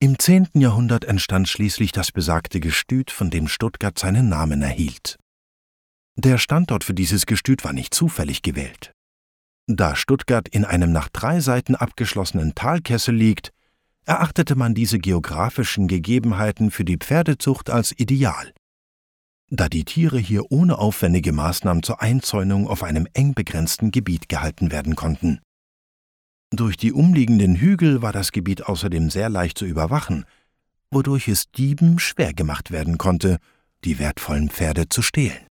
Im 10. Jahrhundert entstand schließlich das besagte Gestüt, von dem Stuttgart seinen Namen erhielt. Der Standort für dieses Gestüt war nicht zufällig gewählt. Da Stuttgart in einem nach 3 Seiten abgeschlossenen Talkessel liegt, erachtete man diese geografischen Gegebenheiten für die Pferdezucht als ideal, da die Tiere hier ohne aufwendige Maßnahmen zur Einzäunung auf einem eng begrenzten Gebiet gehalten werden konnten. Durch die umliegenden Hügel war das Gebiet außerdem sehr leicht zu überwachen, wodurch es Dieben schwer gemacht werden konnte, die wertvollen Pferde zu stehlen.